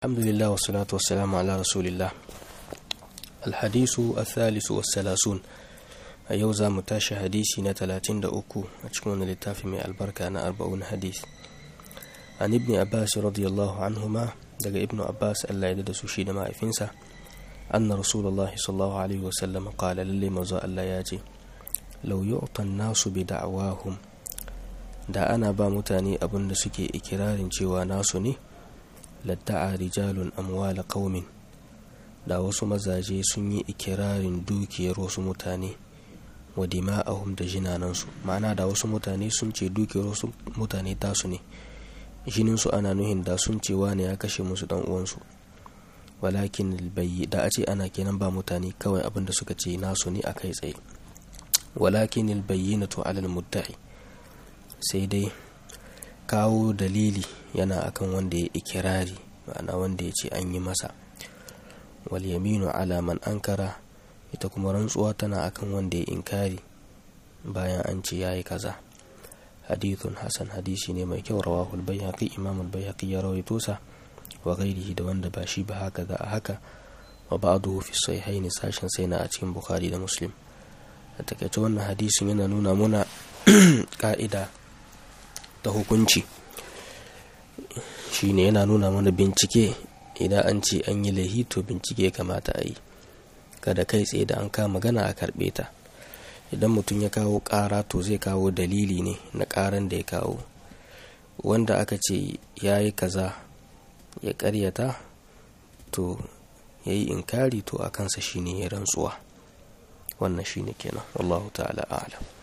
الحمد لله والصلاة والسلام على رسول الله. الحديث الثالث والثلاثون. أيوزا متاشى حديثي نتلاتين دأوكو أتشكون للتافي من البركة أنا 40 حديث. عن ابن عباس رضي الله عنهما دقى ابن عباس ألا يدد سوشيد ما إفنسا أن رسول الله صلى الله عليه وسلم قال للي مزاء ألا ياتي لو يعطى الناس بدعواهم da ana ba mutane abin da suke ikirarin cewa nasu ne ladda'a rijalun amwala qaumin da wasu mazaje sun yi ikirarin dukiyar wasu mutane wa dima'ahum da jinanansu, ma'ana da wasu mutane sun ce dukiyar wasu mutane tasu ne, jinin su ana nuhin da sun ce wani ya kashe musu dan uwansu. Walakin albayyi da a ce ana kenan ba mutane kawai abin da suka ce nasu ne akai tsaye. Walakin albayyinatu 'ala almudda'i, sai dai kawo dalili yana akan wanda ya ikirari, ma'ana wanda ya ce an yi masa. Wal yaminu ala man ankara, ita kuma rantsuwa tana akan wanda ya inkari bayan an ce yayi kaza. Hadithun hasan, hadisi ne mai kyau, rawahu al-Baihaqi, Imam al-Baihaqi ya rawaito sa wa ghairihi da wanda ba shi ba haka da haka, wa ba'dahu fi sahihaini, sashin sai na a cikin Bukhari da Muslim. A takaice wannan hadisin yana nuna muna ka'ida ta hukunci, shine yana nuna mana bincike. Idan an ce an yi laifi to bincike kamata a yi, kada kai tsaye da an kama magana a karbe ta. Idan mutum ya kawo ƙara to zai kawo dalili ne na ƙaran da ya kawo. Wanda aka ce ya yi kaza ya ƙaryata to ya yi inkari, to a kansa shine ya rantsuwa. Wannan shine kenan, wallahu ta'ala a'lam.